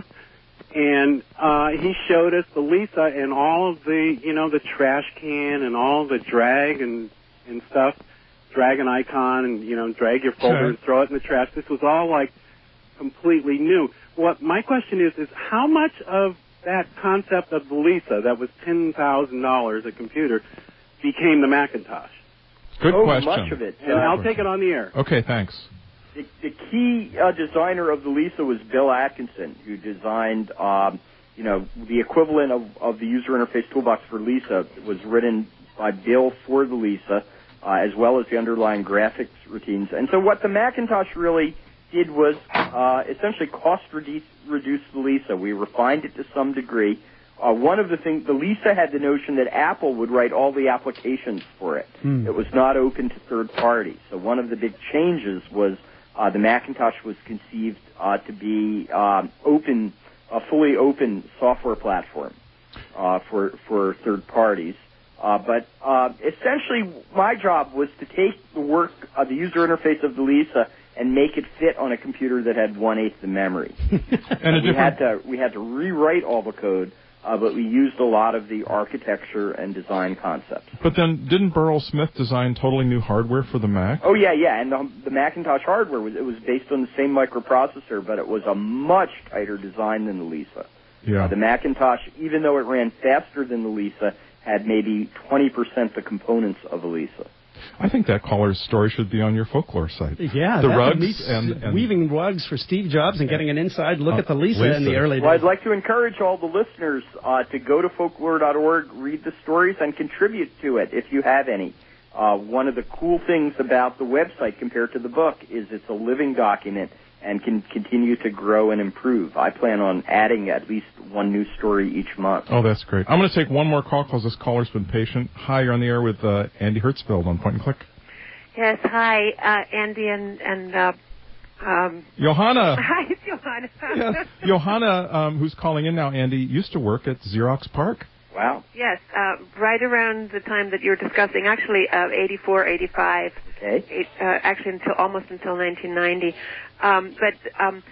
and uh, he showed us the Lisa and all of the, you know, the trash can and all the drag and and stuff. Drag an icon and, you know, drag your folder Sure. and throw it in the trash. This was all, like, completely new. What my question is, is how much of that concept of the Lisa that was ten thousand dollars a computer became the Macintosh? Good oh, question. much of it. And Uh, I'll take it on the air. Okay, thanks. The, the key uh, designer of the Lisa was Bill Atkinson, who designed, um, you know, the equivalent of, of the user interface toolbox for Lisa. It was written by Bill for the Lisa, uh, as well as the underlying graphics routines. And so what the Macintosh really did was uh, essentially cost reduce, reduce the Lisa. We refined it to some degree. Uh, one of the things, the Lisa had the notion that Apple would write all the applications for it. Hmm. It was not open to third parties. So one of the big changes was uh, the Macintosh was conceived uh, to be um, open, a fully open software platform uh, for for third parties. Uh, but uh, essentially, my job was to take the work of the user interface of the Lisa and make it fit on a computer that had one eighth the memory. And a we had different. to we had to rewrite all the code, uh, but we used a lot of the architecture and design concepts. But then, didn't Burrell Smith design totally new hardware for the Mac? Oh yeah, yeah, and the, the Macintosh hardware was it was based on the same microprocessor, but it was a much tighter design than the Lisa. Yeah. Uh, the Macintosh, even though it ran faster than the Lisa, had maybe twenty percent the components of a Lisa. I think that caller's story should be on your folklore site. Yeah, the that rugs meets and, and weaving rugs for Steve Jobs and getting an inside look uh, at the Lisa, Lisa in the early days. Well, I'd like to encourage all the listeners uh, to go to folklore dot org, read the stories, and contribute to it if you have any. Uh, one of the cool things about the website compared to the book is it's a living document and can continue to grow and improve. I plan on adding at least one new story each month. Oh, that's great. I'm going to take one more call because this caller's been patient. Hi, you're on the air with uh, Andy Hertzfeld on Point and Click. Yes, hi, uh, Andy and, and uh, um, Johanna. Hi, it's Johanna. Yes. Johanna, um, who's calling in now, Andy, used to work at Xerox PARC. Wow. Yes, uh, right around the time that you're discussing, actually, uh, eighty-four, eighty-five. Okay. Eight, uh, actually, until almost until nineteen ninety. Um, but um,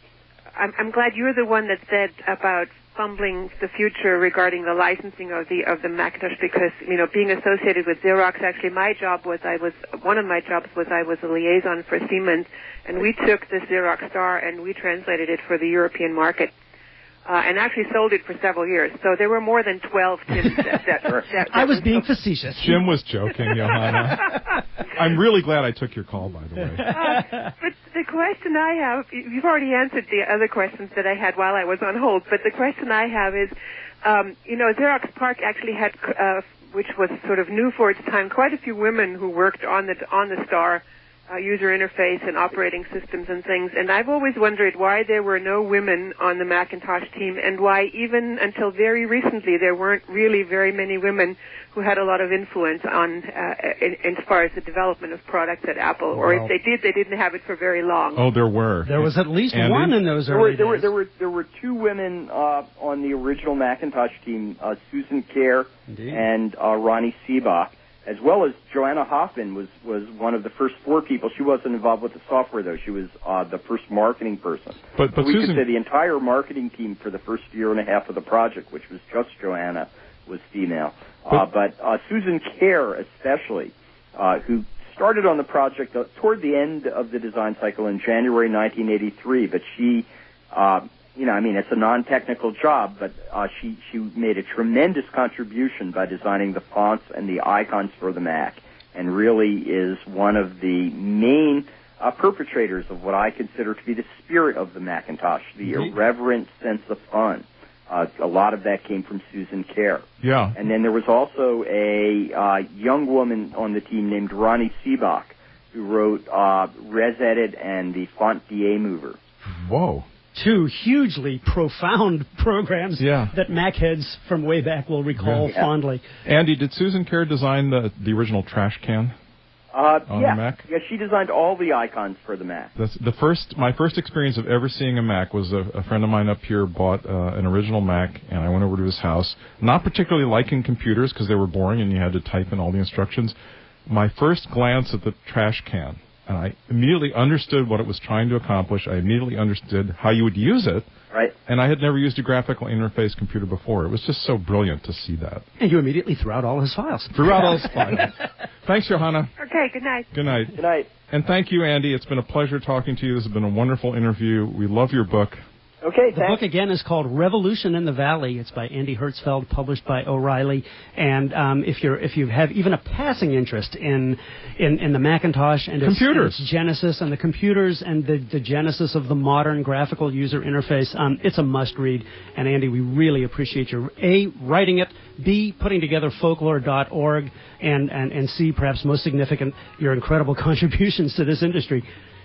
I'm, I'm glad you're the one that said about fumbling the future regarding the licensing of the of the Macintosh, because you know, being associated with Xerox, actually, my job was I was one of my jobs was I was a liaison for Siemens, and we took the Xerox Star and we translated it for the European market. Uh, and actually sold it for several years. So there were more than twelve Tims that, that, that, that I was being facetious. Jim was joking, Johanna. I'm really glad I took your call, by the way. Uh, but the question I have, you've already answered the other questions that I had while I was on hold, but the question I have is, um, you know, Xerox PARC actually had, uh, which was sort of new for its time, quite a few women who worked on the on the Star Uh, user interface and operating systems and things, and I've always wondered why there were no women on the Macintosh team, and why even until very recently there weren't really very many women who had a lot of influence on uh, in, in as far as the development of products at Apple, or Well, if they did, they didn't have it for very long. Oh, there were. There was at least Andy? one in those There were, early there were days. there were there were two women uh, on the original Macintosh team, uh, Susan Kerr Indeed. and uh, Ronnie Seebach, as well as Joanna Hoffman was, was one of the first four people. She wasn't involved with the software, though. She was uh, the first marketing person. But, but we Susan, could say the entire marketing team for the first year and a half of the project, which was just Joanna, was female. But, uh, but uh, Susan Kerr, especially, uh, who started on the project uh, toward the end of the design cycle in January nineteen eighty-three, but she... Uh, You know, I mean, it's a non-technical job, but uh, she she made a tremendous contribution by designing the fonts and the icons for the Mac, and really is one of the main uh, perpetrators of what I consider to be the spirit of the Macintosh, the irreverent sense of fun. Uh, a lot of that came from Susan Kerr. yeah. And then there was also a uh, young woman on the team named Ronnie Seebach, who wrote uh, ResEdit and the Font D A Mover. Whoa. Two hugely profound programs Yeah. that Mac heads from way back will recall Yeah. fondly. Andy, did Susan Kerr design the, the original trash can? Uh, On yeah, the Mac? yeah, she designed all the icons for the Mac. That's the first. My first experience of ever seeing a Mac was a, a friend of mine up here bought uh, an original Mac, and I went over to his house. Not particularly liking computers because they were boring and you had to type in all the instructions. My first glance at the trash can, and I immediately understood what it was trying to accomplish. I immediately understood how you would use it. Right. And I had never used a graphical interface computer before. It was just so brilliant to see that. And you immediately threw out all his files. Threw out all his files. Thanks, Johanna. Okay, good night. Good night. Good night. And thank you, Andy. It's been a pleasure talking to you. This has been a wonderful interview. We love your book. Okay, The thanks. book, again, is called Revolution in the Valley. It's by Andy Hertzfeld, published by O'Reilly. And um, if you're if you have even a passing interest in in, in the Macintosh and its, Computers. and its genesis and the computers and the, the genesis of the modern graphical user interface, um, it's a must-read. And, Andy, we really appreciate your, A, writing it, B, putting together folklore dot org, and, and, and C, perhaps most significant, your incredible contributions to this industry.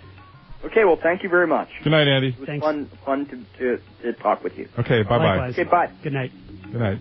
Okay, well, thank you very much. Good night, Andy. It was Thanks. fun, fun to, to, to talk with you. Okay, bye-bye. Likewise. Okay, bye. Good night. Good night.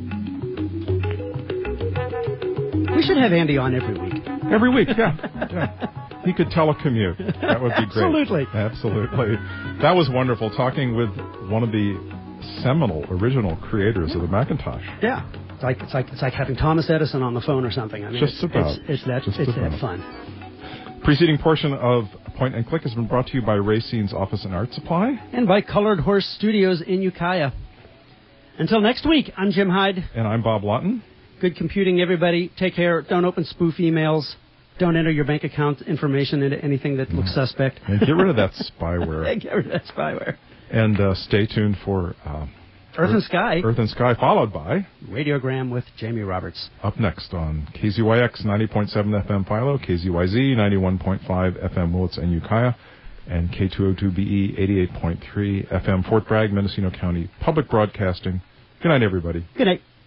We should have Andy on every week. Every week, yeah. yeah. He could telecommute. That would be great. Absolutely. Absolutely. That was wonderful, talking with one of the seminal, original creators of the Macintosh. Yeah. It's like it's like it's like having Thomas Edison on the phone or something. I mean, Just it's, about. It's, it's that Just it's about. that fun. Preceding portion of Point and Click has been brought to you by Racine's Office and Art Supply. And by Colored Horse Studios in Ukiah. Until next week, I'm Jim Hyde. And I'm Bob Lawton. Good computing, everybody. Take care. Don't open spoof emails. Don't enter your bank account information into anything that looks suspect. And get rid of that spyware. Get rid of that spyware. And uh, stay tuned for uh, Earth and Sky. Earth and Sky, followed by Radiogram with Jamie Roberts. Up next on K Z Y X ninety point seven F M Philo, K Z Y Z ninety-one point five F M Willits and Ukiah, and K two oh two B E eighty-eight point three F M Fort Bragg, Mendocino County Public Broadcasting. Good night, everybody. Good night.